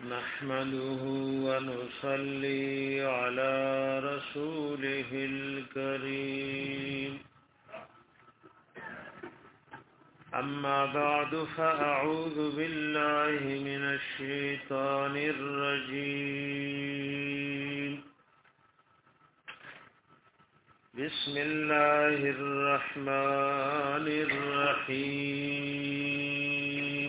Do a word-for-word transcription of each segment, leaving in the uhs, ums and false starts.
نحمده ونصلي على رسوله الكريم أما بعد فأعوذ بالله من الشيطان الرجيم بسم الله الرحمن الرحيم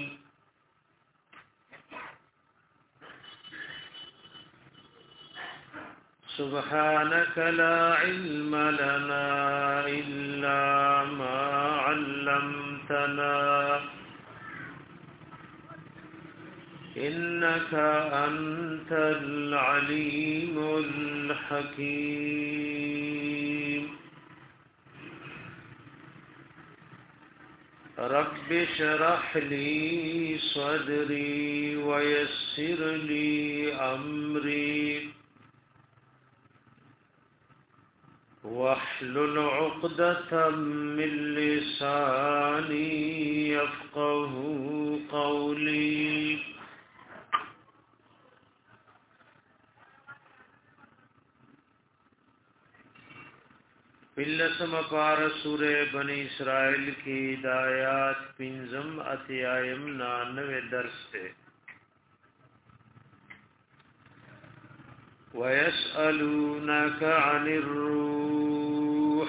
سبحانك لا علم لنا إلا ما علمتنا إنك أنت العليم الحكيم رب اشرح لي صدري ويسر لي أمري واحلل عقدة من لساني يفقه قولي بلسم پار سورہ بنی اسرائیل کی ہدایات پنزم اتیایم نانوے درس تے وَيَسْأَلُونَكَ عَنِ الرُّوحِ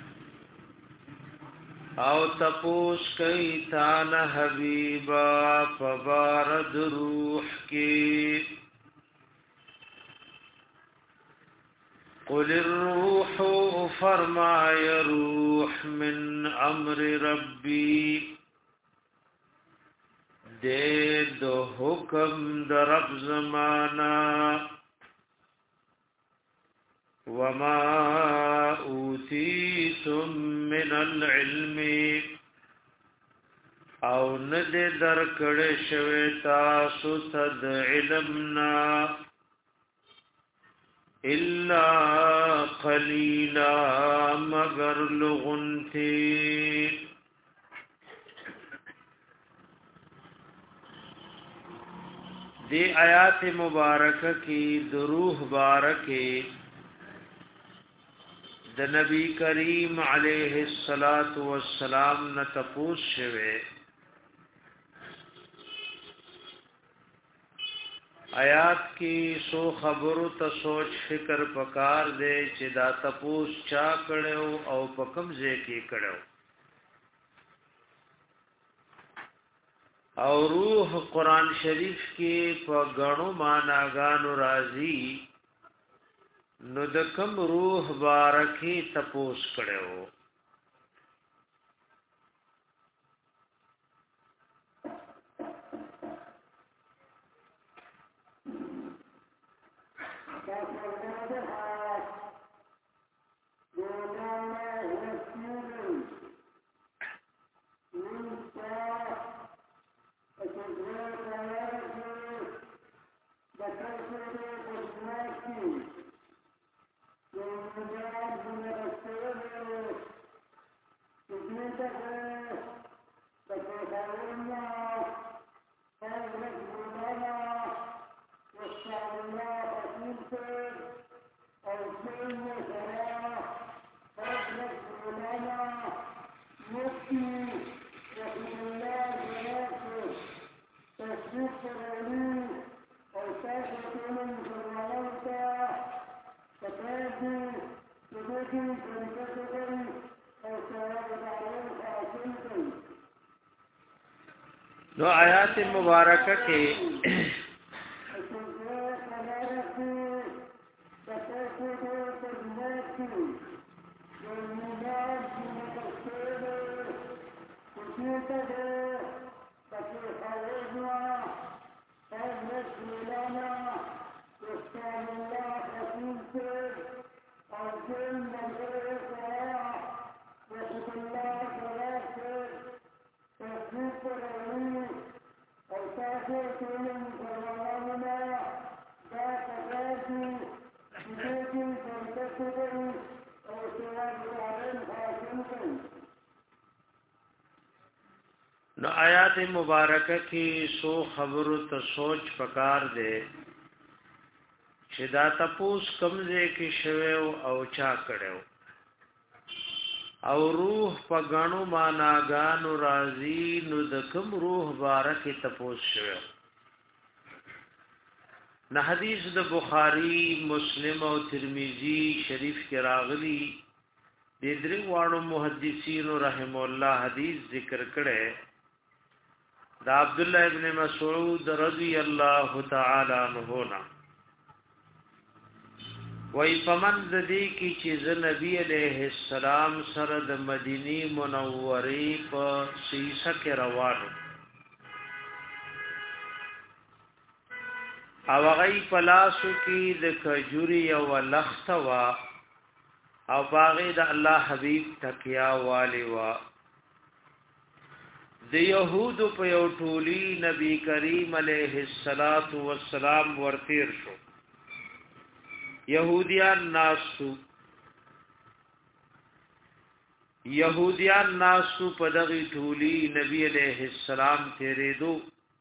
او تپوس کئی تان حبیبا فبارد روح کی قل الروح فرمای روح من امر ربی دے دو حکم در رب زمانا وما اوتیتم من العلم او ند درکڑ شویتا ستد علمنا الا قلیلا مگر لغنتی دی آیات مبارکہ کی دروح بارکے د نبی کریم علیہ الصلات والسلام نه تپوس شوه آیات کی سو خبرو ته سوچ فکر پکار دے چې دا تپوس چا کړو او په کوم ځای کې کړو او روح قران شریف کې په غنو معناګانو راځي نو د کم روح بارکی تپوس کړو نو آیات مبارکہ کے نو آیات مبارکه کې سو خبرو ته سوچ پکار دی چې دا تپوس کمزې کې شوه او چا کړو او روح په غنو ماناګانو راضی نو د کوم روح بارکه تپوس شوه نه حدیث د بخاری مسلم او ترمذی شریف کې راغلی د درې واړو محدثین رحم الله حدیث ذکر کړي دا عبد الله ابن مسعود رضی الله تعالی عنہ نا وای پمند دې کی چې نبی علیہ السلام سره د مدینی منورې په سیسه کې روانو او غي پلاسو کې د کجوري او لختوا او باغی د الله حبیب تکیا والی وا د یهودو په یو ټولی نبی کریم علیه الصلاۃ والسلام ورتیر شو یهودیان ناسو یهودیان ناسو په دغه ټولی نبی علیه السلام تیرې دو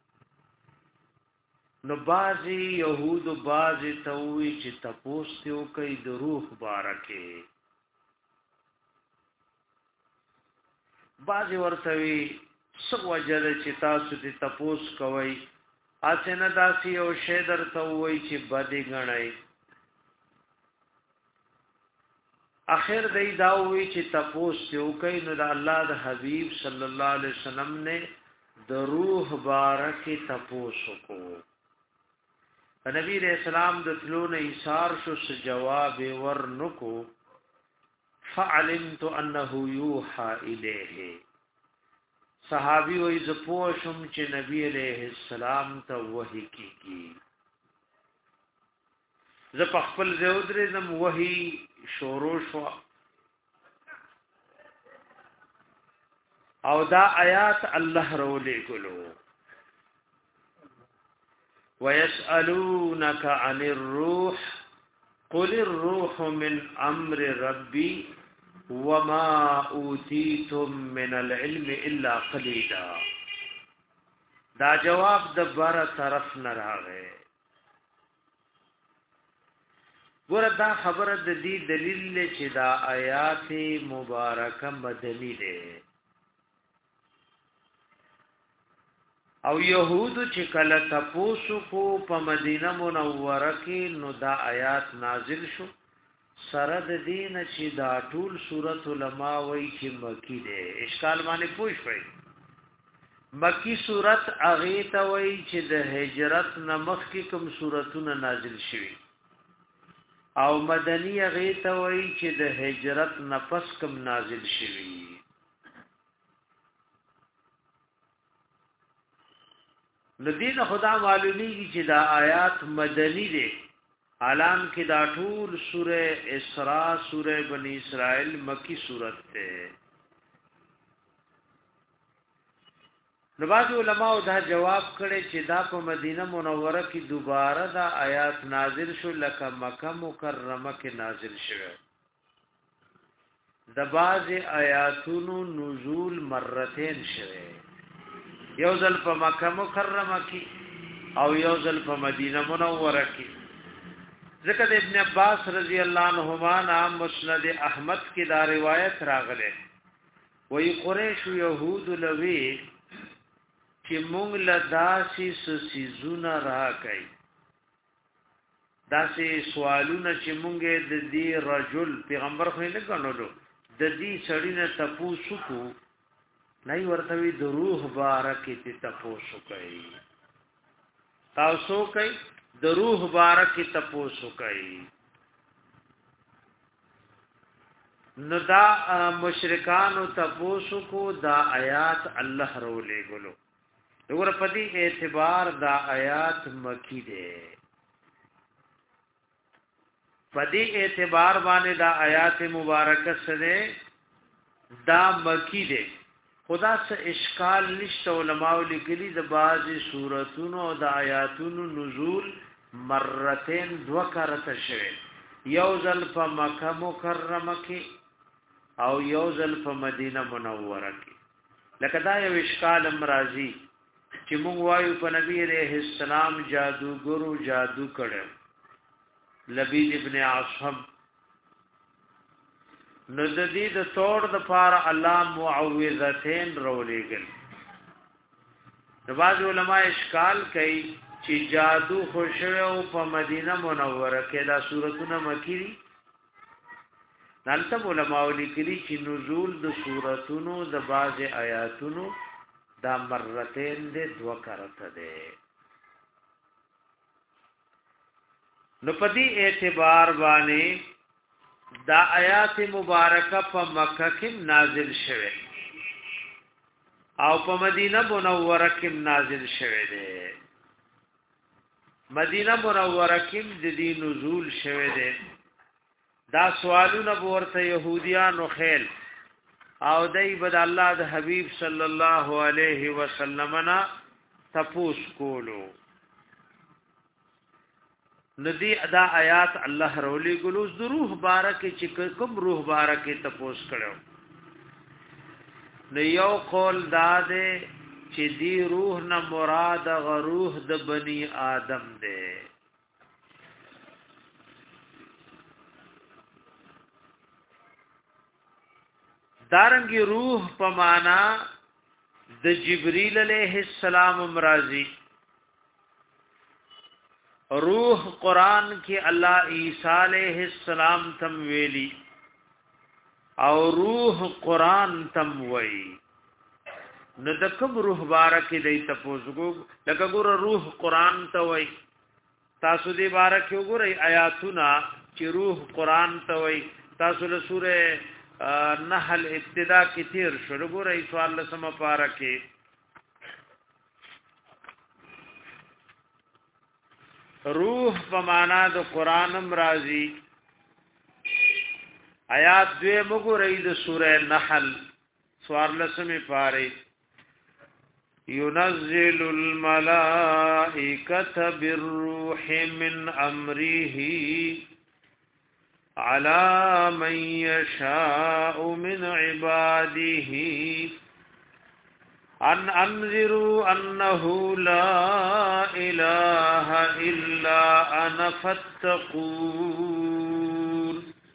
نو بازی یهودو بازی تووی چې تپوس تیو کئی د روح بارکه بازی ورتوی سو وجد چې تاسو تی تپوس کوئی آسینا داسی او شیدر تووی چې بدی گنائی اخر دی داوی چې تپوس تیو کئی نو دا اللہ دا حبیب صلی اللہ علیہ وسلم نے د روح بارکه تپوسو کو نبی علیہ السلام د تلون ایثار شو س جواب ورنکو فعلمت انه یوحى الیه صحابی وای ز پوشم چې نبی علیہ السلام ته وحی کیږي ز په خپل زودره زم وحی شروع شو او دا آیات الله رولې ګلو وَيَسْأَلُونَكَ عَنِ الرُّوحِ قُلِ الرُّوحُ مِنْ أَمْرِ رَبِّي وَمَا أُوتِيتُم مِّنَ الْعِلْمِ إِلَّا قَلِيلًا دا جواب د بار طرف نه راغی وردا خبره د دې دلیل چې دا آیات مبارکه مدنی ده او یهودو چې کله تپوسو کو په مدینه منوره کې نو دا آیات نازل شو سره د دین چې دا ټول سورۃ علماء وایي چې مکی ده اشکال باندې پوښ وایي مکی سورۃ اغه ته وایي چې د هجرت نمخ کې کوم سوراتونه نازل شوي او مدنی اغه ته وایي چې د هجرت نفس کوم نازل شوي ندین خدا معلومیږي چې دا آیات مدنی دي عالم کې دا ټول سوره اسراء سوره بنی اسرائیل مکی سورت ده نواز علماء دا جواب کړي چې دا په مدینه منوره کې دوباره دا آیات نازل شو لکه مکه مکرمه کې نازل شوه د باز آیاتونو نزول مرتين شوه یو ځل په مکه مکرمه کې او یو ځل په مدینه منوره کې ذکر ابن عباس رضی الله عنهما نام مسند احمد کې دا روایت راغله وی قریش یهود لوی چې مونږ له داسې سيزونه راکای داسې سوالونه چې مونږ د دې رجل پیغمبر خو نه غنولو د دې سړی نه تاسو کو نه ورته وی د روح بارکه ته تاسو کوي تاسو کوي د روح بارکه تاسو کوي نو دا مشرکانو تاسو کو دا آیات الله رولې ګلو وګوره په دې اعتبار دا آیات مکی ده په دې اعتبار باندې دا آیات مبارکه سره دا مکی ده خدا سے اشکال نشته علماء لیکلي د بعضی سوراتونو او د آیاتونو نزول مرتين دو کرته شوه یو ځل په مکه مکرمه کې او یو ځل په مدینه منوره کې لکه دا یو اشکال امراضی چې موږ وایو په نبی عليه السلام جادوګرو جادو کړو لبید ابن عاصم نو د دې د توړ د پاره الله معوذتين رولېګل د باز علماء اشکال کوي چې جادو خوشو په مدینه منوره کې دا سورتونه مکی دي نالته علماء لیکلي چې نزول د سورتونو د باز آیاتونو دا مرتين دې دو کرته ده نو په دې اعتبار باندې دا آیات مبارکه په مکه کې نازل شوه او په مدینه منوره کې نازل شوه ده مدینه منوره کې د دې نزول شوه ده دا سوالونه ورته يهوديانو خیل او دای بد الله د حبيب صلی الله علیه وسلم نا تپوس کولو ندی ادا آیات الله رولی ګلو د روح بارکه چې کوم روح بارکه تپوس کړو نو یو قول داده چې دی روح نه مراد غ روح د بنی آدم ده دارنګي روح په معنا د جبريل عليه السلام امراضي روح قران کې الله عيسى عليه السلام تم ویلي او روح قران تم وی نو د کوم روح بارک دی تاسو لکه ګور روح قران ته وی تاسو دې بارک وګورئ آیاتونه چې روح قران ته وی تاسو له سوره نحل ابتدا کی تیر شروع ګورئ سوال لسمه پارا کې روح په معنا د قران امراضی آیات دوی وګورئ د سوره نحل سوال لسمه پاره ينزل الملائكة بالروح من أمره على من يشاء من عباده أن أنذروا أنه لا إله إلا أنا فاتقون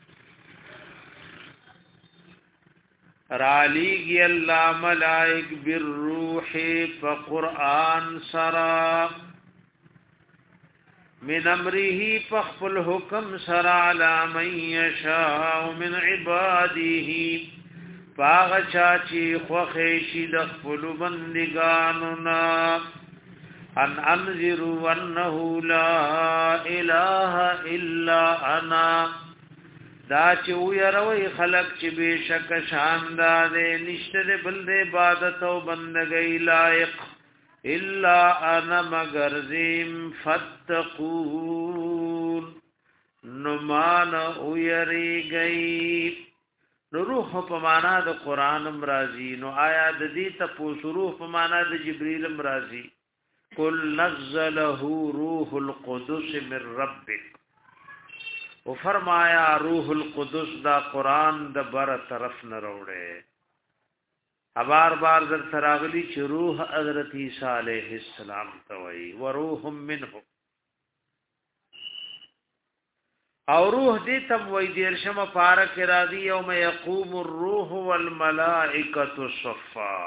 رالیگی اللہ ملائک بالروح فقرآن سرا من امره فخفل حکم سرا علا من یشاء من عباده فاغ چاچی خوخیشی دخفل بندگاننا ان انذروا انه لا اله الا انا دا چې ويروي خلق چې بشک شاندار نشته بل د عبادت او بندګۍ لایق الا انا مگر زم فتقون نمان ويري گئی نو روح په معنا د قران امراضی نو آیا د دې ته پوس روح په معنا د جبريل امراضی قل نزله روح القدس من ربک او فرمایا روح القدس دا قران د بر طرف نه وروړي بار بار در تراغلی چې روح حضرت عیسی علیہ السلام ته وی وروح منه او روح دې تم وی دیرشم پارک راضی یوم یقوم الروح والملائکه صفا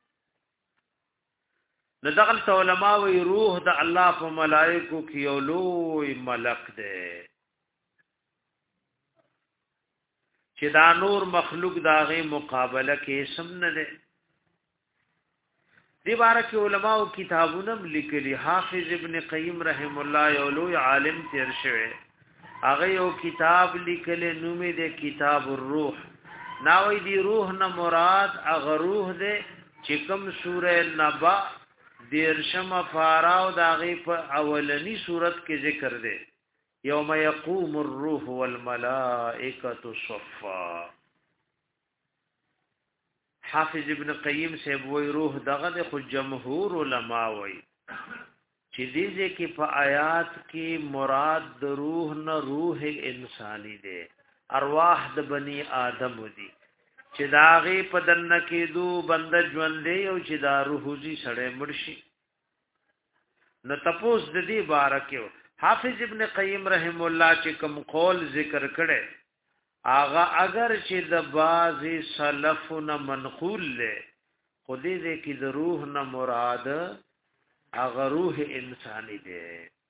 ندغل علماء وی روح د الله په ملائکو کې یو لوی ملک دی چې دا نور مخلوق داغه مقابله کې سم نه ده دی بارک علماء کتابونه لیکلي حافظ ابن قیم رحم الله یو لوی عالم تیر شوی هغه یو کتاب لیکل نوم دې کتاب الروح ناوی دی روح نه مراد هغه روح دې چې کوم سوره نبا دیرشم فاراو داغه په اولنی صورت کې ذکر ده یوم یقوم الروح والملائکه صفا حافظ ابن قیم سے وی روح دغه خو جمهور علما وی چې دې کې په آیات کې مراد د روح نه روح انسانی ده ارواح د بنی آدم دي چې چې داغه په دنه کې دو بند ژوندې او چې دا روحي سړې مرشي نو تپوس د دې بارکیو حافظ ابن قیم رحم الله چې کوم قول ذکر کړي آغا اگر چې د بعضی سلفنا منقول له خودی دې کې د روح نه مراد اغه روح انساني دی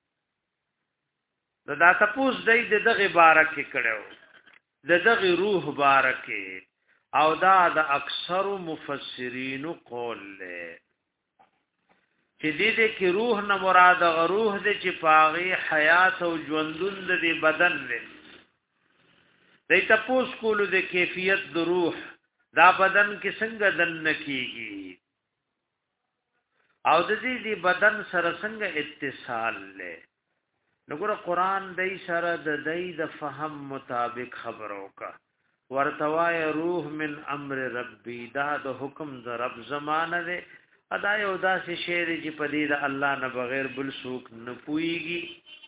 دا تپوس دای د دغه بارکه کړو د دغه روح بارکه او دا د اکثر مفسرین قول له چې دې دې کې روح نه مراد غ روح دې چې پاغي حیات او ژوندون دې بدن دې دې تاسو کولو د کیفیت د روح دا بدن کې څنګه دن کیږي او د دې دې بدن سره څنګه اتصال له نګور قران دای سره د دای د فهم مطابق خبرو کا ورتوای روح من امر ربی دا د حکم د رب زمانه ده ادا یو داسې شعر چې پدې د الله نه بغیر بل څوک نه پويږي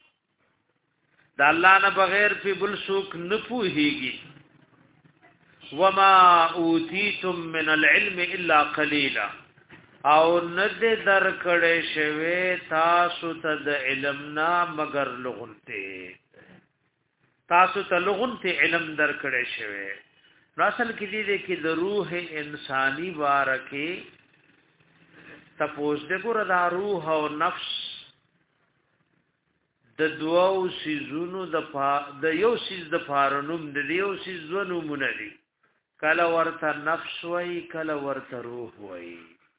د الله نه بغیر په بل څوک نه پويږي وما اوتیتم من العلم الا قليلا او ند در کړه شوه تاسو ته د علم نه مگر لغونته تاسو ته لغونته علم در کړه شوه اصل کې دې کې د روح انساني بارکه تپوس دې ګور دا روح او نفس د دوو سيزونو د پا د یو سيز د فارنوم د یو سيز ونو مونږ کله ورته نفس وای کله ورته روح وای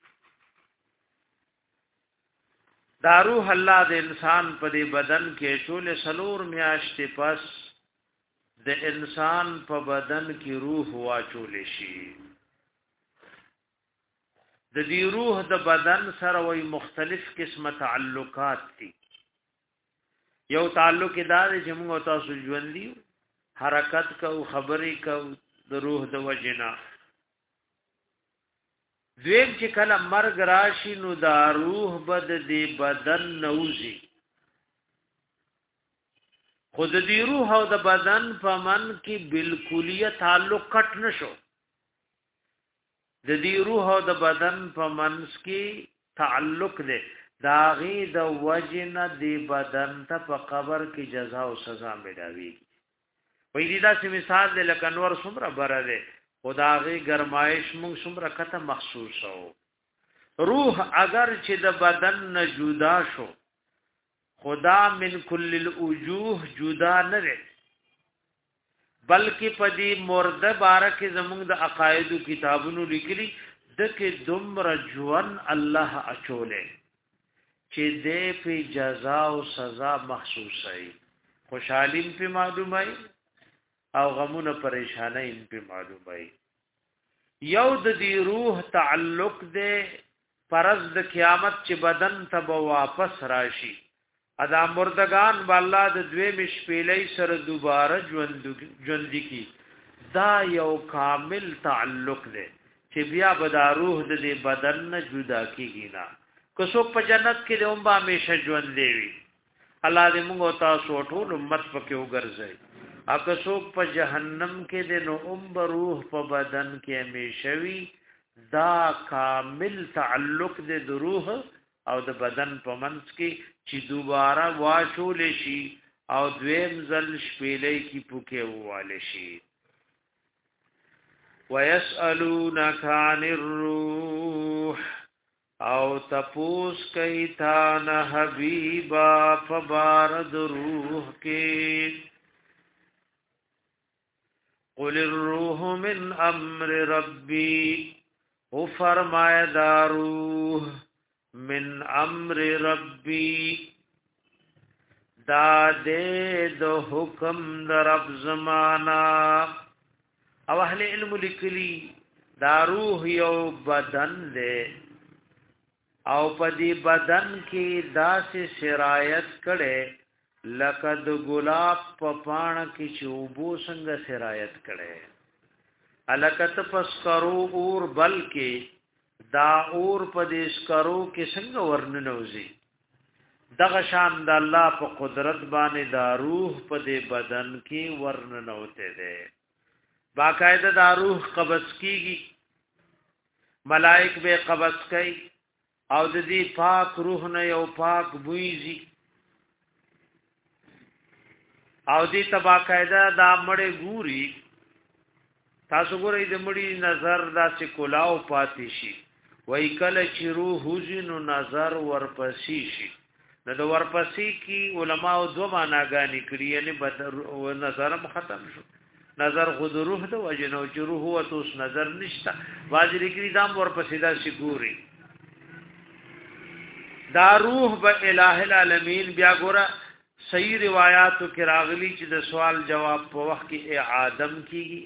دا روح الله د انسان په دې بدن کې ټول سلور میاشتې پس د انسان په بدن کې روح واچول شي د دې روح د بدن سره وای مختلف قسمه تعلقات دي یو تعلق دار چې موږ تاسو ژوند دي حرکت کو خبرې کو د روح د وجنا دویم چې کله مرګ راشي نو دا روح بد دی بدن نوزي خود دی روح او د بدن په من کې بالکلیه تعلق کټ نشو د دی روح او د بدن په منس کې تعلق دی داغي د وجنه دی بدن ته په قبر کې جزاء او سزا ملويږي وې دې دا چې مثال د لکنور څومره بره ده خداغي گرمایش مونږ څومره کته مخصوصو روح اگر چې د بدن نه جدا شو خدا من کل الوجوه جدا نه ده بلکې پدی مرده بارکه زمونږ د عقاید کتابونو لیکلي دکې دومره جوان الله اچولې چې دې په جزاء او سزا مخصوصي خوشحالي په معلومای او غمونه پریشانای په معلومای یو د دې روح تعلق دې پرز د قیامت چې بدن ته واپس راشي ادا مردگان بالله د دوی مشپېلې سره دوباره ژوند ژوند کی دا یو کامل تعلق دی چې بیا به دا روح د دې بدن نه جدا کیږي نه که څوک په جنت کې د اومبا همیشه ژوند دی الله دې موږ تاسو ټول امت پکې وګرځي اګه څوک په جهنم کې د نو اومب روح په بدن کې همیشه وي دا کامل تعلق د روح او د بدن په منځ کې چې دوباره واچول شي او دویم ځل شپېلې کې پوکې واله شي ويسألونك عن الروح او تپوس کئی تانا حبیبا فبارد روح کے قل الروح من امر ربی او فرمائے دا روح من امر ربی دا دے دو حکم در رب زمانا او اہل علم لکلی دا روح یو بدن دے او پدی بدن کی داسې سرایت کړي لکه د ګلاب په پاڼه کې چوبو څنګه سرایت کړي الکت پسکرو اور بلکې دا اور په دې سکرو کې څنګه ورننوزي دغه شان د الله په قدرت باندې دا روح په دې بدن کې ورننوته ده باقاعده دا روح قبض کیږي ملائک به قبض کوي او د دې پاک روح نه یو پاک بویزي او دې تبا قاعده دا مړې ګوري تاسو ګورئ د مړي نظر دا چې کولاو پاتې شي وای کله چې روح وزنو نظر ورپسې شي نو د ورپسې کی علماء دو معناګانی کړی یعنی بدر او نظر ختم شو نظر خود روح د وجنو چې روح هو توس نظر نشتا واجری کړي دام ورپسې دا شي ګوري دا روح به الٰه العالمین بیا ګوره صحیح روایتو کې راغلي چې د سوال جواب په وخت کې اعادم کیږي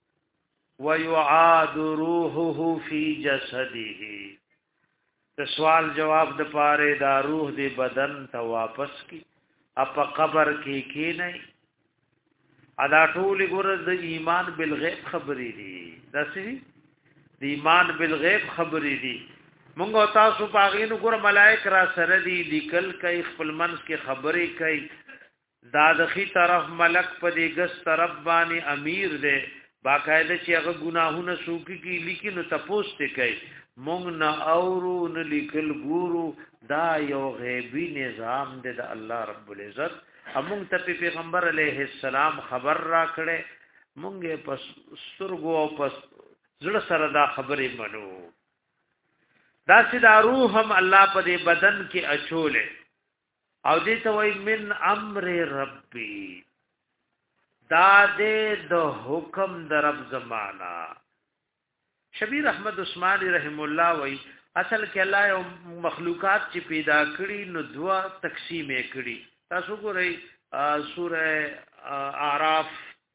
ويعاد روحه في جسده د سوال جواب د پاره دا روح دی بدن ته واپس کی اپ قبر کې کی نه ادا ټول ګور د ایمان بالغیب خبرې دي دا سری د ایمان بالغیب خبرې دي مونږ تاسو پاغینو ګور ملائک را سره دي لیکل کوي خپل منځ کې خبرې کوي دا د خي طرف ملک په دې ګس طرف باندې امیر دی باقاعده چې هغه ګناهونه سوکي کی لیکي نو تاسو ته کوي مونږ نه اورو نه لیکل ګورو دا یو غیبی نظام دی د الله رب العزت امون ته پیغمبر علیه السلام خبر را کړي مونږه پس سترګو او پس زړه سره دا خبرې منو دا چې دا روح هم الله په دې بدن کې اچولې او دې ته وای من امر ربي دا دې د حکم د رب زمانہ شبیر احمد عثماني رحم الله وای اصل کې الله یو مخلوقات چې پیدا کړي نو دوا تقسیم یې کړي تاسو ګورئ سوره اعراف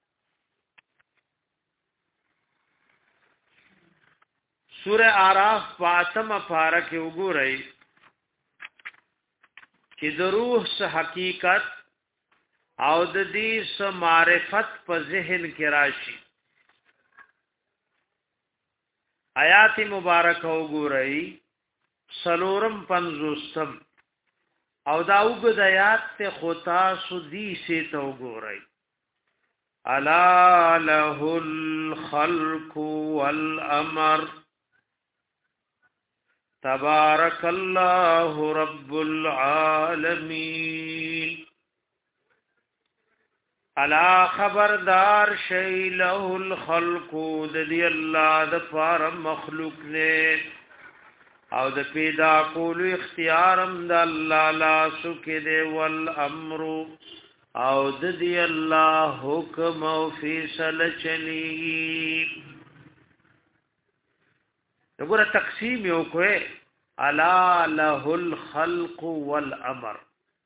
سوره اعراف فاطمه پارک وګورئ چې د روح څخه حقیقت او د دې س معرفت په ذهن کې راشي آیات مبارکه وګورئ سلورم پنځوستم او دا وګد آیات ته خطا سودی سي ته وګورئ الا له الخلق والامر تبارك الله رب العالمين الا خبردار شی له الخلق د دی الله د فار مخلوق نه او د پیدا کول اختیارم د الله لا سکه دی والامر او د دی الله حکم او فیصله چلی وګوره تقسیم یو کوه الا له الخلق والامر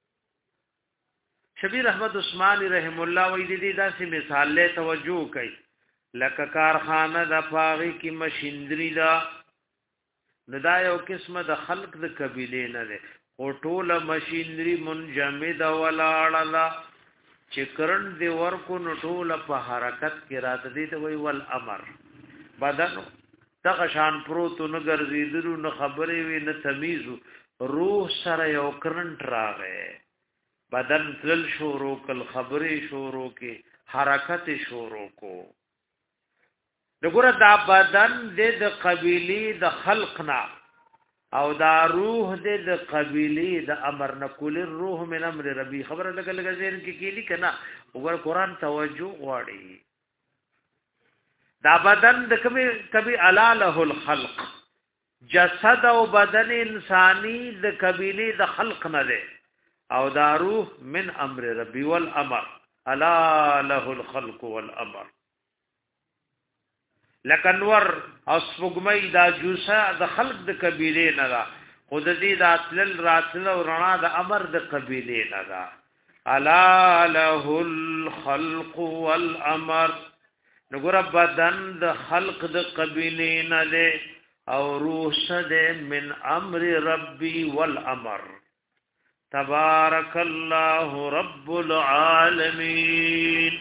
شبیر احمد عثماني رحم الله وې دې داسې مثال له توجه کوي لکه کارخانه د پاغي کی مشینری دا ندا یو قسمه د خلق د قبيله نه ده او ټوله مشینری منجمد ولاړه چې کرن دی ورکو نو ټوله په حرکت کې رات دي ته وی ول امر بدن دغه شان پروت نه ګرځیدلو نه خبرې وی نه تمیز روح سره یو کرنٹ راغې بدن تل شورو کل خبرې شورو کې حرکت شورو کو دغه دا بدن د قبيله د خلقنا او دا روح د قبيله د امر نقول الروح من امر ربي خبره لګ لګ زين کې کېلی کنا وګور قران توجه غواړي دا بدن د کبي کبي الا له الخلق جسد او بدن انساني د قبيله د خلق نه ده او دا روح من امر ربي والامر الا له الخلق والامر لکنور اسفغمی دا جوسا د خلق د قبيله نه دا خود دې راتل راتل او رڼا د امر د قبيله نه دا الا له الخلق والامر نګور بدن د خلق د قبيله نه له او روح سده من امر ربي والامر تبارك الله رب العالمين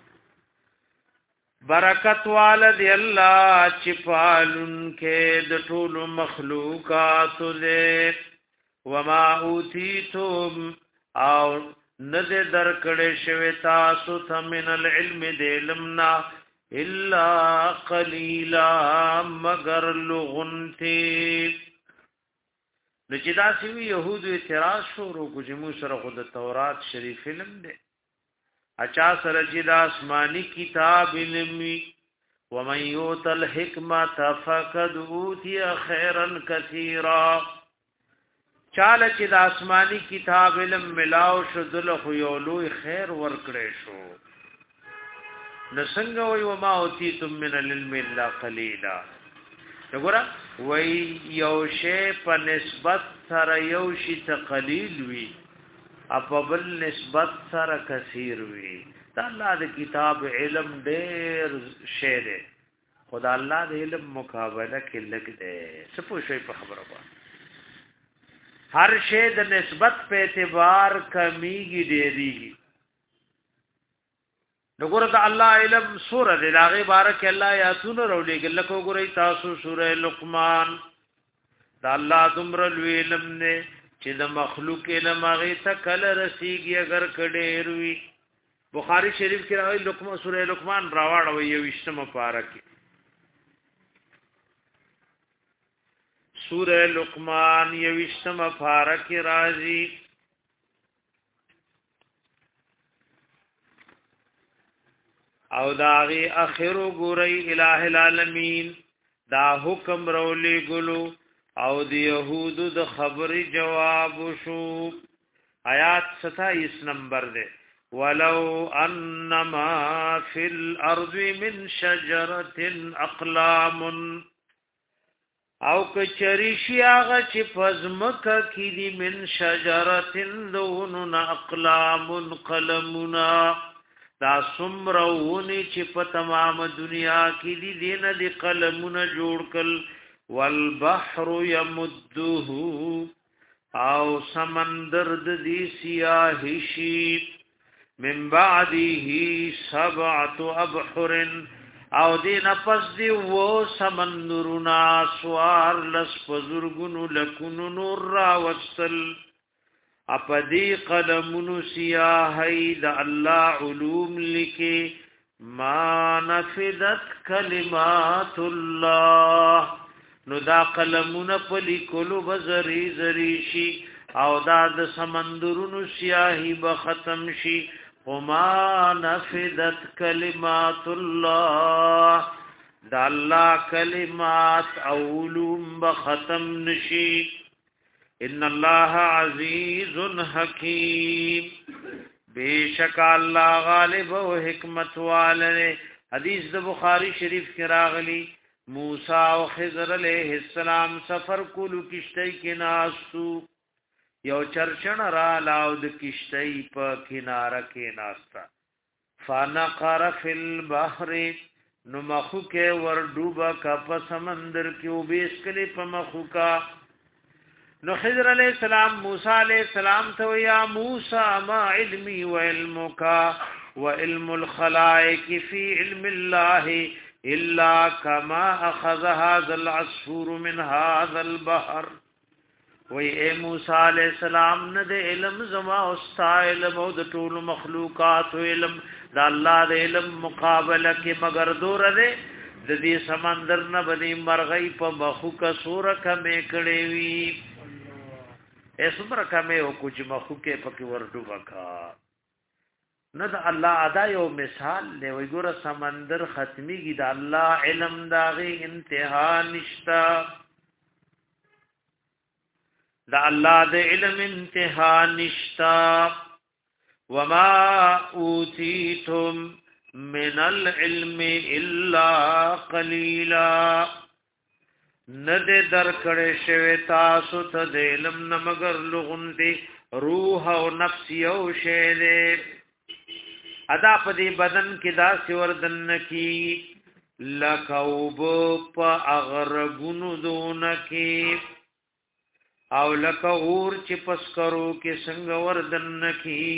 برکت والد الله چپالن کې د ټول مخلوقات له وما اوتیتم او ند درکړې شوی تاسو ته من العلم د علمنا الا قليلا مگر لغنتی. نو چې دا سوي يهودو اعتراض شروع کو چې موږ سره خود تورات شریف علم دی، اچا سره چې د آسمانی کتاب علمي، ومن يؤت الحکمت فقد اوتي خيرا كثيرا. چاله چې د آسمانی کتاب علم ملاو شو دل خو یو لوی خیر ورکړې شو. نو څنګه وي وما اوتیتم من العلم الا قليلا. وګوره وای یو شی په نسبت سره یو شی ته قلیل وي، په بل نسبت سره کثیر وي. دا الله د کتاب علم ډېر شی دی، خدا الله د علم مقابله کې لګ دی. څه پوه شئ په خبره باندې؟ هر شی د نسبت په اعتبار کمیږي ډېریږي. نګور د الله علم سوره د لاغه بارک الله یاتون رولېګل لکه ګورئ تاسو سوره لقمان. دا الله دمر علم نه چې د مخلوق علم هغه ته کله رسیږي اگر کډېر وي. بخاری شریف کې راوي لقمان سوره لقمان راوړو یو وشتمه پاره کې سوره لقمان یو وشتمه پاره کې راځي او داغي اخر ګورئ الہ العالمین دا حکم رولې ګلو او د يهودو د خبري جواب شو. آیات ستائیس نمبر دے ولو انما فی الارض من شجرة اقلام او کچریشی آغا چی پزمکا کی دی من شجرة دونن اقلام قلمنا دا سمرونی چی پا تمام دنیا کی دی دین دی قلمنا جوڑ کل والبحر یمده او سمندر دی سیاهشی من بعده سبعت ابحر او دی نفس دی و سمندرنا سوار لس پزرگنو لکنو نور را وصل اپا دی قلمونو سیاهی دا اللہ علوم لکی ما نفدت کلمات اللہ نو دا قلمون پلی کلو بزری زری شی او دا د سمندرونو سیاهی بختم شی وما نفدت کلمات اللہ دا اللہ کلمات علوم بختم نشی. ان اللہ عزیز حکیم بیشک اللہ غالب و حکمت والے. حدیث د بخاری شریف کی راغلی موسی او خضر علیہ السلام سفر کولو کشتی کې ناستو یو چرچن را لاو د کشتی په کناره کې ناستا فنقر فی البحر نو مخو کې ور ډوبه کا په سمندر کې او بیس کلی په مخو کا. نو خضر علیہ السلام موسی علیہ السلام ته یا موسی ما علمی و علمک و علم الخلائق فی علم الله الا كما اخذ هذا العصفور من هذا البحر. وی اے موسی علیہ السلام نه د علم زما او ستا علم او د ټول مخلوقات علم د الله د علم مقابله کې مگر دور ده د دې سمندر نه بدی مرغۍ په مخو کا سور کمه کړي وی اسمر کمه او کچھ مخو کې پکې ورډو وکا نه د الله ادا یو مثال دی. وی ګوره سمندر ختمی کی د الله علم داغي انتها نشتا د الله د علم انتها نشتا. وما اوتیتم من العلم الا قليلا ند درکړې شوی تاسو ته د علم نه مگر لغوندې روح او نفس یو شی دی. ادا پدی بدن کې دا سوردن کی لکوب په اغرغونو دون کی او لکور چې پسکرو کې څنګه وردن کی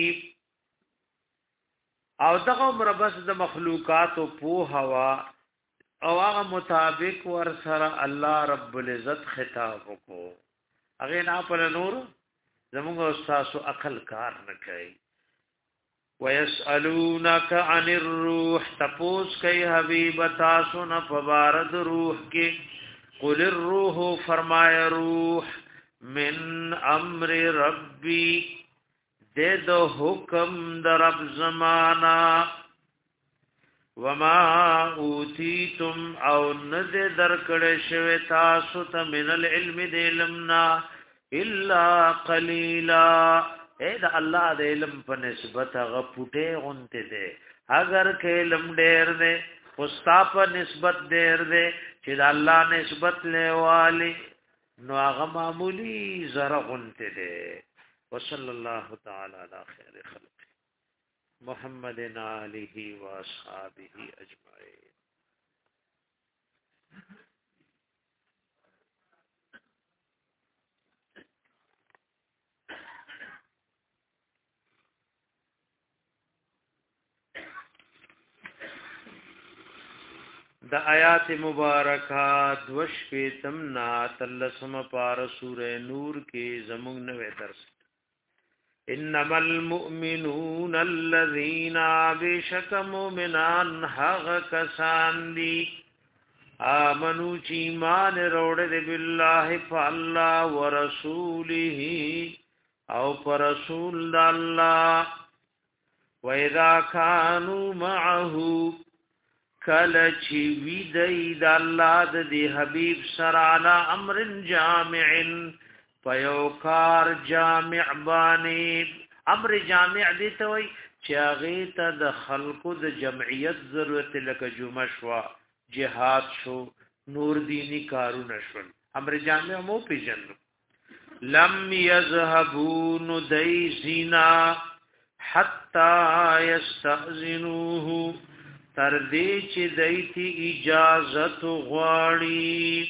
او دغه مربس د مخلوقات او په هوا او هغه مطابق ور سره الله رب العزت خطاب وکړو. هغه نه په نور زموږ استاد عقل کار نه کوي. ويسألونك عن الروح تپوس کئی حبیب تاسو نه فبارد روح کې قل الروح فرمایا روح من امر ربی دے دو حکم در رب زمانا وما اوتیتم او ند در کڑ شوی تاسو تا من العلم دے علمنا الا قلیلا اے دا اللہ دے علم پا نسبت غپوٹے غنتے دے اگر کہ علم دیر دے خستا پا نسبت دیر دے چی دا اللہ نسبت لے والی نو آغا معمولی زر غنتے دے وصلی اللہ تعالی علی خیر خلق محمد آلہ و اصحابہ اجمعین. د آیات مبارکات وش په تمنا تلسم پار سورہ نور کې زموږ نوې درس انما المؤمنون الذين بشک مؤمنان هغه کسان دي آمنو چې ایمان وروړي بالله فالله ورسوله او پر رسول الله واذا كانوا معه کل چی وی دی دا اللہ دا دی حبیب سرانا امر جامع پیوکار جامع بانی امر جامع دیتوی چی آغیتا دا خلقو دا جمعیت ضرورت لکا جمع شوا جہاد شو نور دینی کارو نشون امر جامع مو پی جنو لم یذهبون دی زینا حتی یستأذنوه تر دې چې دایته اجازت غواړي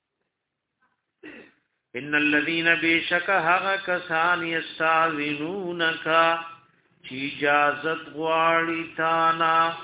ان الذين بشك هغه کسان یستاذنونک چې اجازت غواړي تانا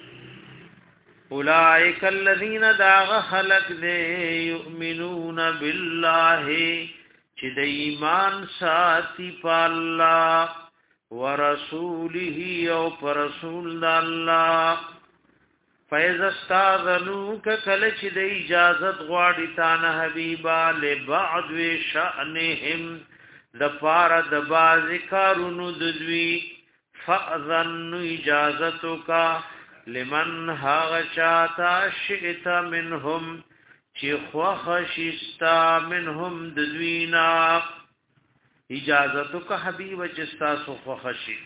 اولئک الذين داغ خلق دې یؤمنون بالله چې د ایمان ساتي په الله ورسوله او پر رسول الله فیض استاذنوک کلچ د اجازت غواړي تانه حبیبا لبعض شأنهم د پار د باز کارونو د دوی فاذن اجازتک لمن هاغ چاتا شئت منهم چې خوښشتا منهم د دوینا اجازتک حبیب چې تاسو خوښشي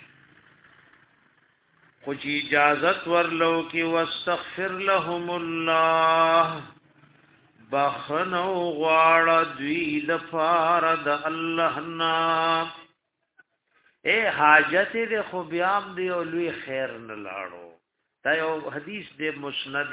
خو چې اجازت ورلو کی واستغفر لهم الله بخنو غواړه دوی د فار د الله نا اے حاجت دې خو بیام دی او لوی خیر نه لاړو دا یو حدیث دې مسند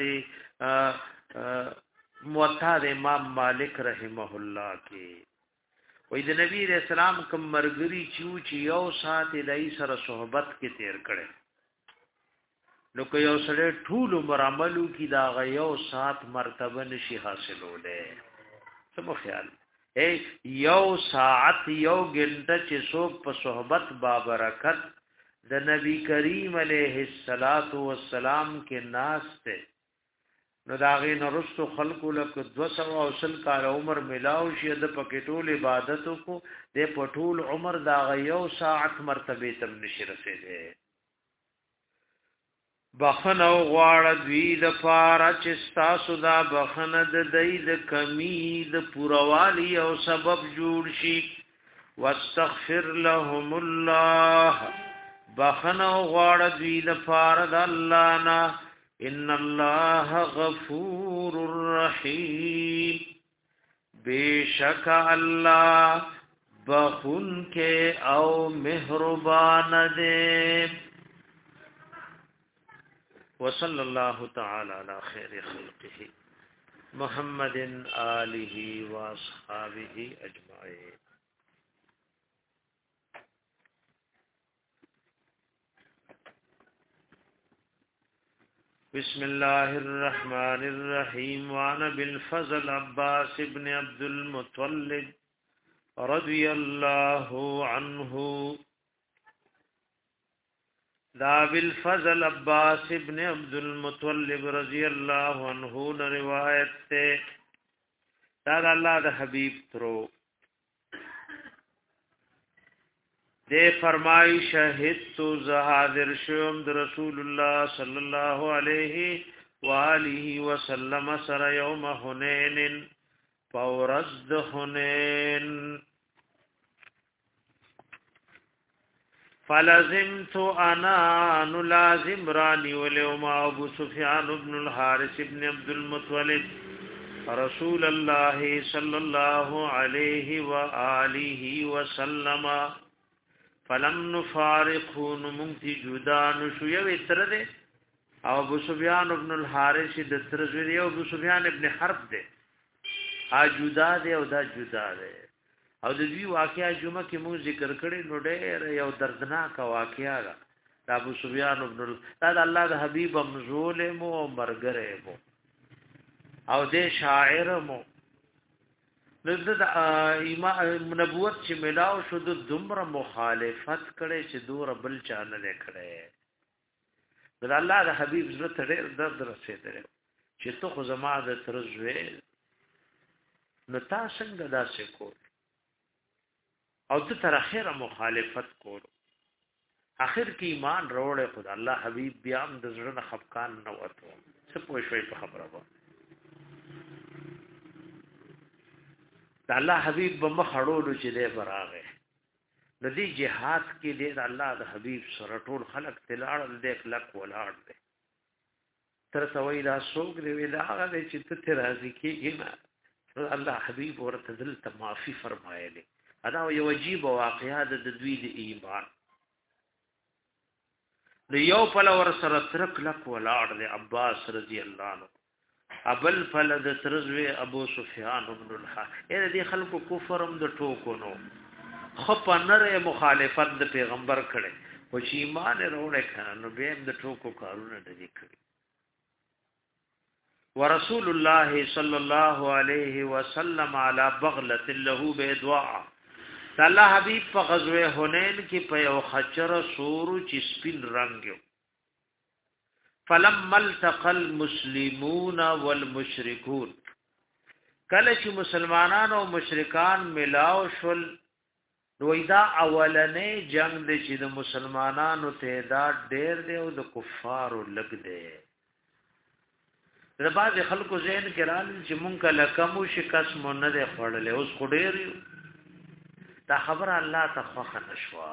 موطا د امام مالک رحمه الله کې وې د نبی رسول الله کوم مرګري چو چې یو سات دای سره صحبت کې تیر کړي نو که یو سره ټول عمر عملو کی دا غيو سات مرتبه نشي حاصلوله سمو خیال اے یو ساعت یو غنټه چې څوک په صحبت بابرکت د نبی کریم علیه الصلاۃ والسلام کې ناس ته نو دا غي نرستو خلق لک دو سو او سل کال عمر ملاو شه د پکې ټول عبادت کو د پټول عمر دا غيو ساعت مرتبه تم نشي رسیدي بخنو غواړه دوی د پارا چې تاسو دا بخنه د دای د کمی د پوروالی او سبب جوړ شي واستغفر لهم الله بخنو غواړه دوی د پارا د الله نه ان الله غفور رحیم بیشک الله بخون کې او مهربان دی وصلی الله تعالی علی خیر خلقه محمد آلہ و اصحابہ اجمعین. بسم الله الرحمن الرحیم وعن بالفضل عباس بن عبد المطلب رضی الله عنه دا بالفضل عباس ابن عبد المطلب رضی الله عنه نے روایت ته دا الله د حبیب ترو دے فرمائی شهد تو زحاضر شوم د رسول الله صلی الله علیه و آله وسلم سر یوم حنین فورز حنین فلزمت انا نلازم رانی وليوم ابو سفيان بن الحارث بن عبد المطلب رسول الله صلى الله عليه واله وسلم فلم نفارقه نمت جدان شو یو تر دے او ابو سفيان بن الحارث د تر زوی ابو سفيان ابن حرب دے ا جدا دے او دا جدا دے او د دې واقعیا جمعه کې موږ ذکر کړی نو ډېر یو دردناک واقعیا ده د ابو سفیان بن ال الله د حبیب مزول مو مرګره مو او د شاعر مو د ایمان نبوت چې ملاو شو د دومره مخالفت کړي چې دور بل چا نه کړي د الله د حبیب زړه ته ډېر درد رسېدل چې ته خو زما د ترزوي نو تا څنګه داسې کول او ته تر اخره مخالفت کولو اخر کې ایمان وروړې خدای الله حبیب بیا هم د زړه خفقان نه وته څه پوه شوي په خبره وه د الله حبیب به مخ اړولو چې دی براغه د دې جهاد کې دی د الله د حبیب سره ټول خلق تلاړ دې کلک ولاړ دی تر سوي دا سوګ دی دا هغه چې ته راضي کېږي نه الله حبیب ورته دلته معافي فرمایلی ادا یو عجیب واقعا د دوی د ایمان د یو پل ور سره ترک لک ولاړ د عباس رضی الله عنه ابل فل د ترزوی ابو سفیان بن الحارث اې دې خلکو کفرم د ټوکو نو خپ نره مخالفت د پیغمبر کړي او چې ایمان وروړي کنه نو به د ټوکو کارونه د کړي ورسول الله صلی الله علیه وسلم علی بغلة له بدعاء الله حبیب په غزوه حنین کې په یو خچر سورو چې سپین رنگ فلم التقى المسلمون والمشركون کله چې مسلمانان او مشرکان ملاو شول دویدا اولنې جنگ د چې د مسلمانانو تعداد ډېر دی او د کفارو لګ دی د بعض خلکو ذهن کې راځي چې مونږ کله کوم شکست مونږ نه دی خړلې اوس خډېر دا خبر الله تخخ نشوا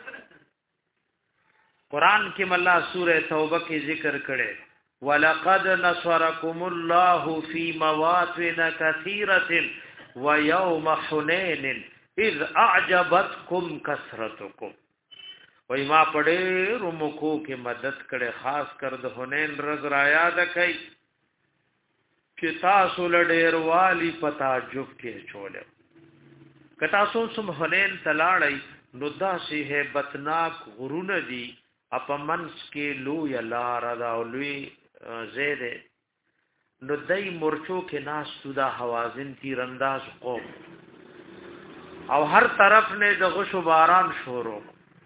قران کې مله سوره توبه کې ذکر کړي ولقد نصركم الله في مواطن كثيره ويوم حنين اذ اعجبتكم كثرتكم وای ما پړې رومکو کې مدد کړي خاص کر د حنین رز را یاد کړي چې تاسو لډېر والی پتا جوب کې چوله کتا سو سم حنین تلاړی نو داسې هیبتناک غرونه دي اپمنس کې لو یا لار دا لوی زیده نو دای مرچو کې ناس سودا حوازن تیرانداز قوم او هر طرف نه د غشو باران شورو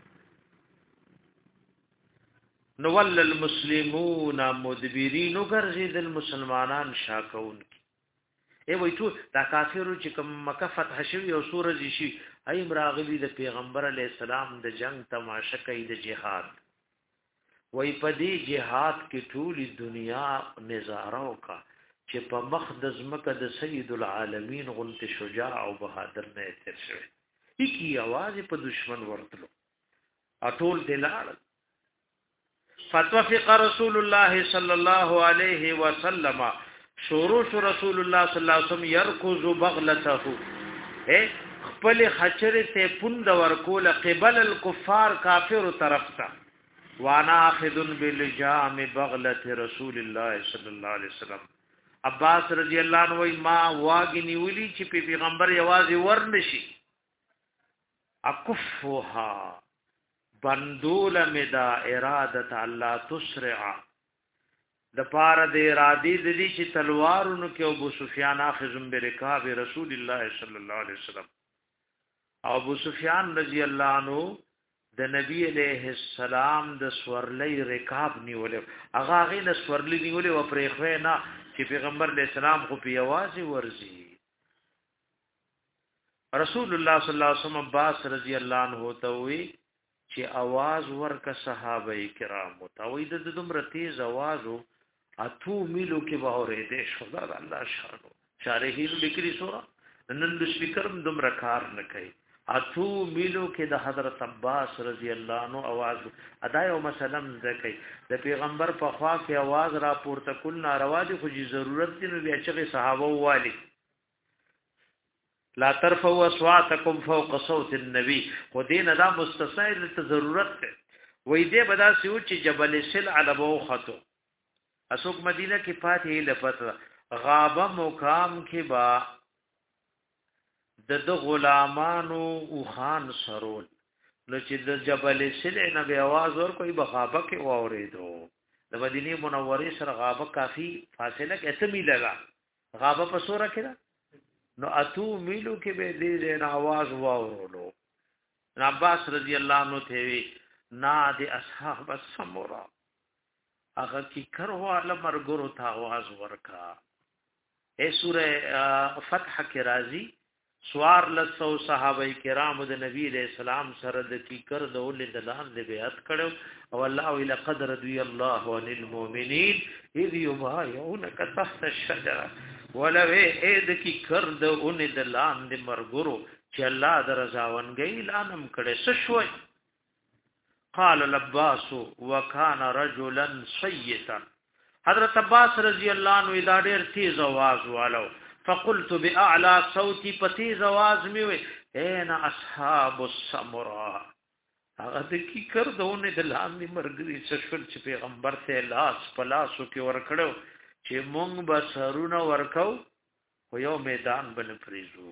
نو ول المسلمون مدبرین ګرځید المسلمانان شاکون ای وای ټول دا کافرو چې کوم مکه فتح شوی او سورج شي ای مراغلی د پیغمبر علی السلام د جنگ تماشا کوي د جهاد وای په دې جهاد کې ټول دنیا نظاره وکا چې په مخ د زمکه د سید العالمین غنت شجاع او بهادر نه تیر شوی کی आवाज په دشمن ورتلو اټول دلال فتوفق رسول الله صلی الله علیه وسلم شروع شو رسول الله صلی الله علیه وسلم يركض بغلته اے خپل خچره ته پوند ورکول قبل الكفار کافر طرف ته وانا اخذ بالجام بغلة رسول الله صلی الله علیه وسلم عباس رضی الله عنه ما واګنی ولي چې پیغمبر یوازې ورنشي اکفها بندول مدا اراده الله تسرع د پاره د ارادي د دې چې تلوارونو کې ابو سفیان اخذ برکاب رسول الله صلی الله علیه وسلم ابو سفیان رضی الله عنه د نبی علیہ السلام د سورلې رکاب نیولې هغه غي د سورلې نیولې او پرې خو نه چې پیغمبر علیہ السلام خو په یوازې ورزي. رسول الله صلی الله علیه وسلم عباس رضی الله عنه ته وی چې आवाज ورک صحابه کرام ته وی د دومره تیز आवाज اتو میلو کې باورې دې شو دا الله شانو شارحین لیکلي سورہ نن د سپیکرم دومره کار نه کوي اتو میلو کې د حضرت عباس رضی الله عنه आवाज ادا یو مثلا ذکر د پیغمبر په خوا کې आवाज را پورته کول ناروا دي خو جی ضرورت دی نو بیا چې صحابه والی لا ترفعوا اصواتكم فوق صوت النبي خو دین دا مستثنی ته ضرورت ده وې دې بدا سيو چې جبل سل علبو خطو اسوک مدینه کې فاتحه لفظ غابه مقام کې با د د غلامانو او خان سرول نو چې د جبل سلع نه به आवाज ور کوئی بغابه کې واوریدو د مدینه منوره سره غابه کافی فاصله کې اتمی لگا غابه په سوره کې نو اتو میلو کې به دې نه आवाज واورولو. عباس رضی الله عنه ته وی نادي اصحاب السمرا هغه کی کرو علم مرګرو ته आवाज ورکا. اے سوره فتح کې راځي سوار لسو صحابه کرام د نبی علیہ السلام سره د کی کر د ول دلان د بیعت کړو او الله وی لقد رضي الله عن المؤمنين اذ يبايعونك تحت الشجره ولو اذ کی کر د ول دلان د مرګرو چې الله درځاونګي لانم کړي سشوي. قال العباس وكان رجلا صيتا حضرت عباس رضی الله عنه دا ډیر تیز आवाज والو فقلت باعلى صوتي پتیز आवाज میوي اين اصحاب السمرا هغه د کی کر دونه د لاندې مرګري څشل چې پیغمبر ته لاس پلاسو کې ور کړو چې مونږ به سرونه ورکو خو یو میدان بن فریزو.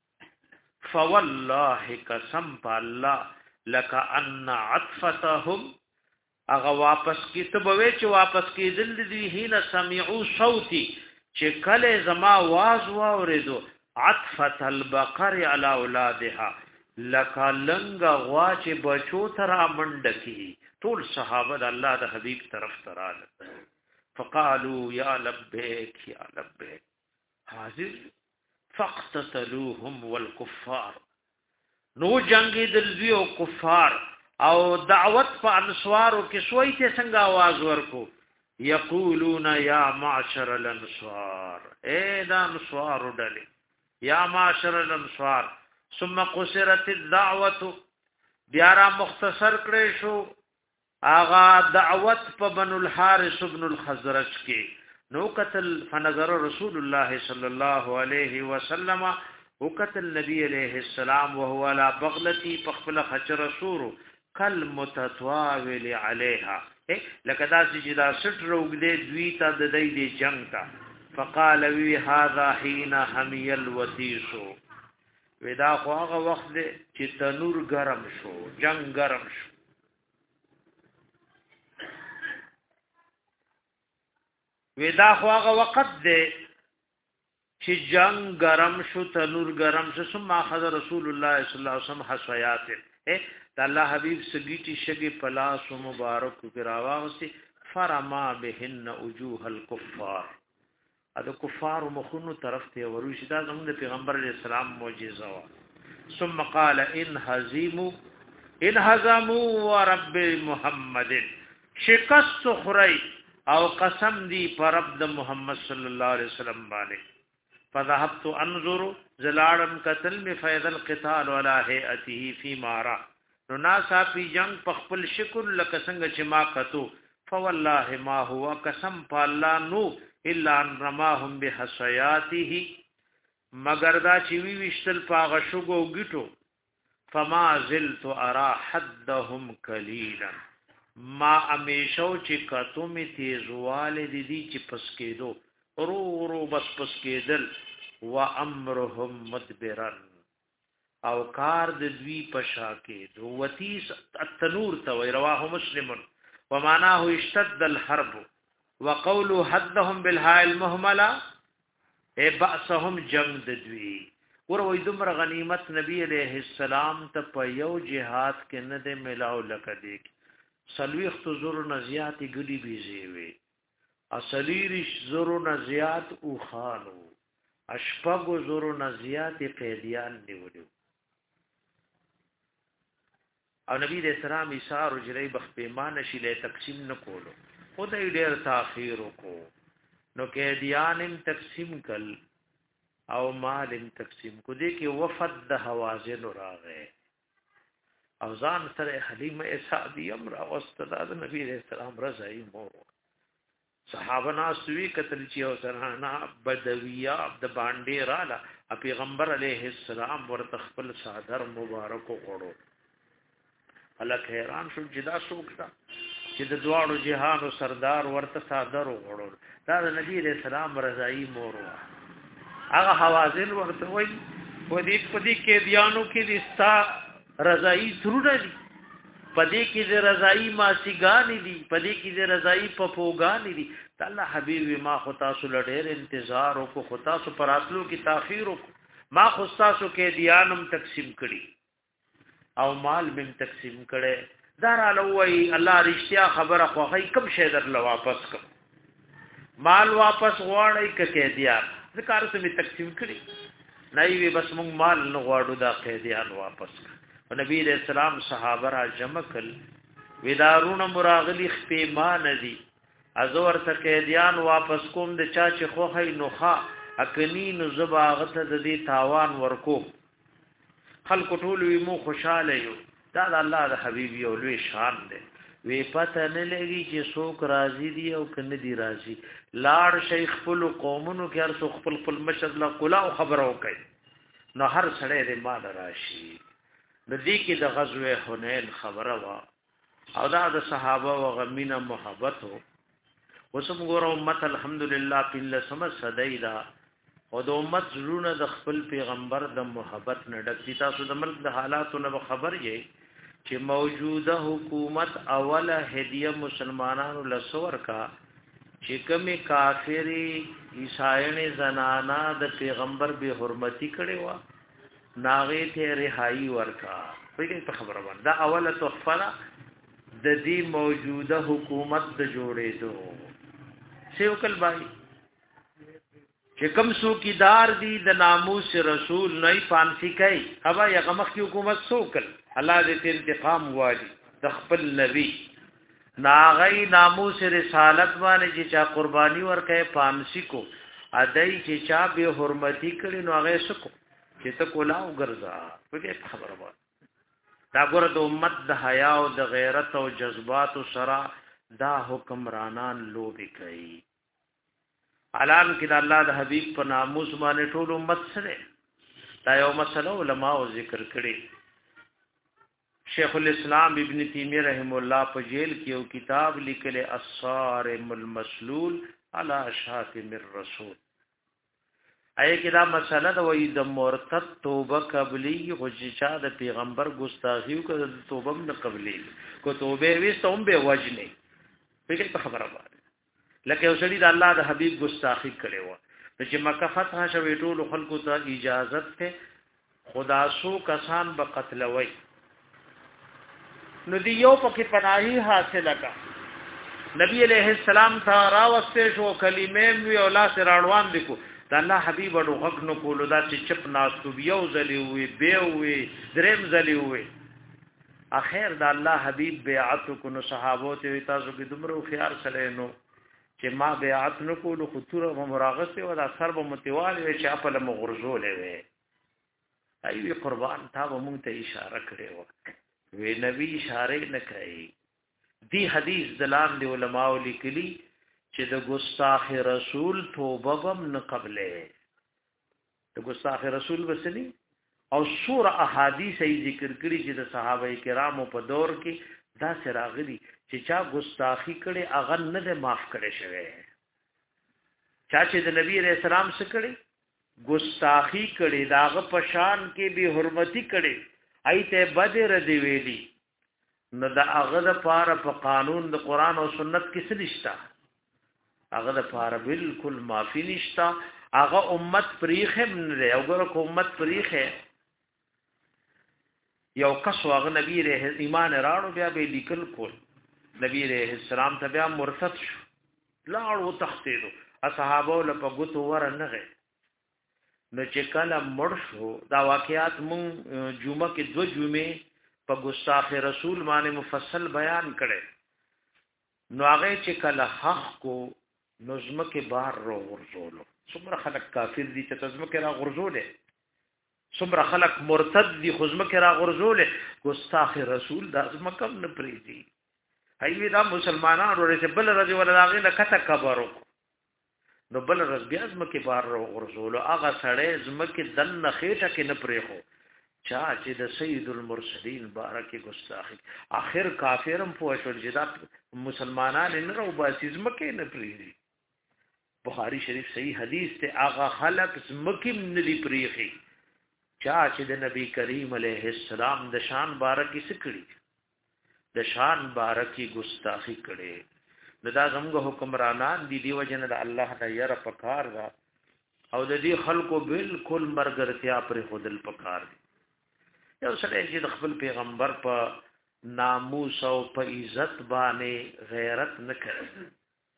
فوالله قسم بالله لك ان عطفتهم اغه واپس کی ته به چې واپس کی دل دي هینا سمعوا صوتي چې کله زما واز واوریدو عطفت البقر على اولادها لکلنګ غوا چې بچو تر منډکی ټول صحابه د الله د حبیب طرف تراله فقالوا يا لبيك يا لبيك حاضر فاقتتلوهم والكفار نو جنگی دلوی او کفار او دعوت په انصارو کې سوی ته څنګه आवाज ورکو یقولون یا معشر الانصار اے دا انصار ډلې یا معشر الانصار ثم قصرت الدعوه بیا را مختصر کړي شو اغا دعوت په بنو الحارث ابن الخزرج کې نو قتل فنظر رسول الله صلی الله علیه وسلم وقتل نبی علیہ السلام وهو على بغلتی فخفل خچر سورو کل متتواول علیها لکه دا چې دا سټ روغدې دوی ته د دې دی جنگ تا فقال وی هذا حين حمي الوتيس ودا خو هغه وخت چې تنور ګرم شو جنگ ګرم شو ودا خو هغه وخت دی چې جنگ ګرم شو تنور ګرم شو ثم اخذ رسول الله صلی الله علیه وسلم حسیات اے الله حبیب سګیټي شګي پلاس مبارک کراواغسي فرما بهن وجوه الكفار اده کفار مخونو طرف ته وروشي دا زموږ د پیغمبر علیہ السلام معجزه وا. ثم قال ان هزموا ان هزموا ورب محمد شکست خری او قسم دی پر رب د محمد صلی الله علیه وسلم باندې فذهبت انظر زلالم قتل می فیض القتال ولا هيئته فيما را نو ناسا پی جنگ پخپل شکر لکه څنګه چې ما کتو فوالله ما هو قسم بالله نو الا ان رماهم بحصياته مگر دا چې وی وشتل پاغه شګو گیټو فما زلت ارى حدهم قليلا ما امیشو چې کتو می تیزواله دي دي چې پسکېدو رو رو بس پسکېدل و امرهم مدبرن او کار د دوی پشا کې دو وتیس التنور تو رواه مسلم ومعناه اشتد الحرب وقوله حدهم بالهاء المهمله اي باسهم جنگ د دوی ور وې دومره غنیمت نبی علیہ السلام ته په یو جهاد کې نه د ملاو لکه دی سلويخت زور نزيات ګډي بيزي وي اصليرش زور نزيات او خانو اشپغ زور نزيات قیدیان نیولو او نبی علیہ السلام ایثار جری بخ پیمان شیله تقسیم نکولو خدای ډیر تاخير کو نو قیدیان تقسیم کل او مال تقسیم کو دې کې وفد د حوازن راغې او ځان سره حلیمه اسعدی امر او استاد نبی علیہ السلام رضای مور صحابه ناسوی قتل چې او سرحانا بدویہ د باندې رااله پیغمبر علیہ السلام ورته خپل صادر مبارک غړو الله حیران شو جدا شوکتا چې د دواړو جهانو سردار ورته صادر غړو دا د نبی علیہ السلام رضای مور هغه حوازن ورته وای په دې په دې کې دیانو کې د ستا رضای ترونه دي پدې کې د رضای ماسیګانی دي پدې کې د رضای پپوګانی دي الله حبیب ما خدا سو لډېر انتظار او کو خدا سو پراتلو کې تاخير او ما خدا سو کې دیانم تقسیم کړي او مال بم تقسیم کړي دار علوی الله رښتیا خبره خو هي کم شي در ل واپس کړ مال واپس غواړي کې دیان ذکر سمې تقسیم کړي نه وي بس موږ مال نه غواړو دا قیدیان واپس کړ نبی علیہ السلام صحابه را جمع کړ ودارون مراغلی خپېمان دي ازور ته قیدیان واپس کوم د چا چې خوخه نوخه اکنی نو زباغت د دې تاوان ورکو خلق ټول وي مو خوشاله یو دا د الله د حبیب یو لوی شان دی وی پته نه لګي چې څوک راضي دي او کنه دي راضي لاړ شیخ خپل قومونو کې هر څوک خپل خپل مشد لا کلا او خبرو کوي نو هر سړی دې مال راشي د دې کې د غزوه حنین خبره وا او دا د صحابه او غمینه محبت هو وسم ګور امت الحمدلله په سم صدیدا او د امت زړونه د خپل پیغمبر د محبت نه ډک دي تاسو د ملک د حالاتو نه خبر یې چې موجوده حکومت اوله هدیه مسلمانانو لسور کا چې کومه کافری عیسایانه زنانا د پیغمبر به حرمتی کړي وا ناغه ته رهایی ورکا په خبره باندې دا اوله تحفه د دې موجوده حکومت د جوړېدو سیوکل بای چې کوم څوکیدار دي د ناموس رسول نه پانسی کوي هغه یو مخ کی حکومت سوکل الله دې انتقام والی د خپل نبی ناغی ناموس رسالت باندې چې چا قربانی ورکه پانسی کو ادای چې چا به حرمتی کړي نو هغه سکو چې ته کولاو ګرځا په خبره وایي دا ګوره د امت د حیا او د غیرت او جذبات سره دا حکمرانان لوبي کوي اعلان کړه الله د حبیب په ناموس باندې ټول امت سره دا یو مسله علماء ذکر کړي شیخ الاسلام ابن تیمیہ رحم الله په جیل کې یو کتاب لیکل الصارم المسلول علی شاتم الرسول اې کې دا مسله د وې د مرتد توبه قبلی غوښچا د پیغمبر ګستاخیو کړه د توبه نه قبلی کو توبه وستوم به وجنه په خبره وایي لکه اوسړي د الله د حبيب ګستاخی کړي و چې مکه فتح شوه ټول خلکو ته اجازه ته خدا سو کسان به قتلوي نو دی یو پکې پناهي حاصله کا نبی علیہ السلام ته راوسته شو کلمې وی او لا سراړوان دکو د الله حبيب ورو حق نو کولو دا چې چپ ناستو یو ځلی وي به وي دریم ځلی وي اخر د الله حبيب بیعت کو نو صحابو ته تاسو کې دومره خيار سره نو چې ما بیعت نو کولو خطوره مراغسه او د اثر به متوال وي چې خپل مغرزولې وي ایوی قربان تا به مونږ ته اشاره کړې و وی نبی اشاره نه کوي دی حدیث دلان دی علماء لیکلي چې د ګستاخ رسول توبه هم نه قبلې د ګستاخ رسول وسلی او سور احادیث ای ذکر کړي چې د صحابه کرامو په دور کې دا سراغلي چې چا ګستاخی کړي اغه نه ده معاف کړي شوی چا چې د نبی رسول الله سره کړي ګستاخی کړي داغه پشان کې به حرمتی کړي ایته بدر دی ویلي نو دا هغه د پاره په قانون د قران او سنت کې څه نشتا هغه د پاره بالکل معافی نشتا هغه امت پریخه نه او ګره کو امت پریخه یو کس واغ نبی ره ایمان راړو بیا به لیکل کول نبی ره السلام ته بیا مرتد شو لاړو تختیدو اصحابو له په ګوتو ور نه نو چې کله مړ شو دا واقعات مون جمعه کې دو جمعې په ګستاخ رسول باندې مفصل بیان کړي نو هغه چې کله حق کو نظم کې بار رو ورزولو څومره خلک کافر دي چې نظم کې را غرزولې څومره خلک مرتد دي خو نظم کې را غرزولې ګستاخ رسول دا نظم کم نه پریږي هیوی دا مسلمانانو ورته بل رضی الله عنه نه کته کبرو نو بل رض بیا نظم کې بار رو غرزولو هغه سړی نظم کې دن نه خېټه کې نه پریخو چا چې د سید المرسلین بارکه ګستاخی اخر کافرم پوه شو چې دا مسلمانان نه رو باسي نظم کې نه پریږي بخاری شریف صحیح حدیث ته هغه خلق نظم کې نه دی پریخي چا چې د نبی کریم علیه السلام د شان بارکی سکړي د شان بارکی ګستاخی کړي نو دا زموږ حکمرانان دي دیو جن د الله د ير پکار دا او د دې خلکو بالکل مرګرتیا پر خودل پکار دي یو سره چې د خپل پیغمبر په ناموس او په عزت باندې غیرت نه کوي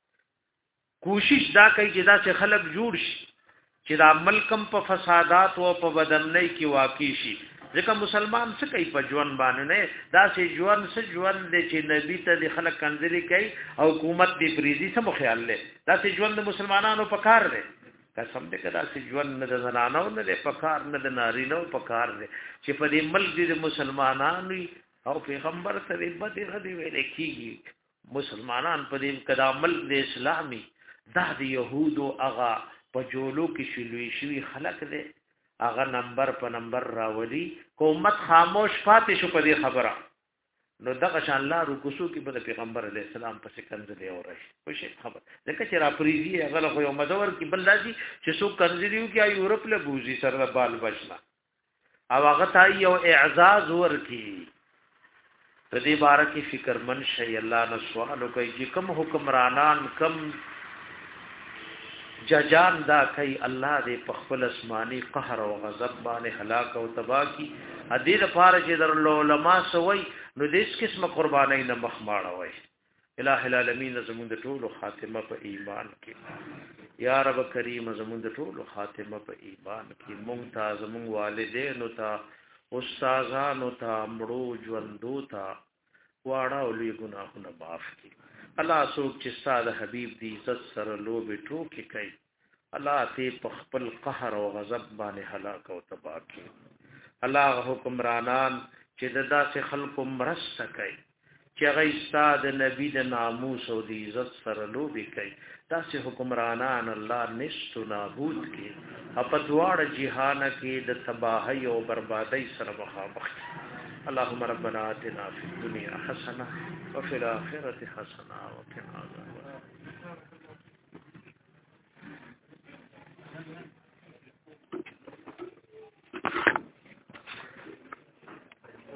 کوشش دا کوي چې دا چې خلک جوړ شي چې دا ملکم په فسادات او په بدمنۍ کې واقع شي ځکه مسلمان څه کوي په ژوند باندې نه دا چې ژوند څه ژوند دی چې نبی ته د خلک کنځلي کوي او حکومت دی پریزي سم خیال لې دا چې ژوند د مسلمانانو په کار دی قسم دې کدا چې ژوند نه د زنانو نه د په کار نه د نارینو په کار دی چې په دې ملک د مسلمانانو او پیغمبر ته به غدي ویل کیږي مسلمانان په دې کدا ملک د اسلامي دا د يهودو اغا په جولو کې شلوي شوی خلق دې هغه نمبر په نمبر راولي قومت خاموش پاتې شو په دې خبره نو دغه شان الله رکوسو کې به پیغمبر علی السلام په سکنځلې اوري خو شي خبر ځکه چې را پریزي هغه خو یو مدور کې بل راځي چې څوک کنځلیو کې یورپ له بوزي سره بال بچنا او هغه ته یو اعزاز ورکی په دې باره کې فکر من شي الله نو سوال کوي چې کوم حکمرانان کم ججان دا کوي الله دې په خپل اسماني قهر او غضب باندې هلاک او تباہ کی ادي د پاره چې در علماء سوي نو دې قسمه قربانای نه مخماړه وای الہ العالمین زمون د ټولو خاتمه په ایمان کې یا رب کریم زمون د ټولو خاتمه په ایمان کې ممتاز مون والدین او تا استادانو ته مړو ژوندو ته واړه او لوی ګناهونه معاف کړي الله سوک چې ستاسو حبيب دي عزت سره لوبي ټوکی کوي الله ته په خپل قهر او غضب باندې هلاک او تباہ کړي الله حکمرانان چې د داسې خلکو مرسته کوي چې هغه ستاسو نبی د ناموس او د عزت سره لوبي کوي داسې حکمرانان الله نشو نابود کړي په دواړه جهان کې د تباہی او بربادۍ سره مخامخ اللهم ربنا آتنا في الدنيا حسنة وفي الآخرة حسنة وقنا عذاب النار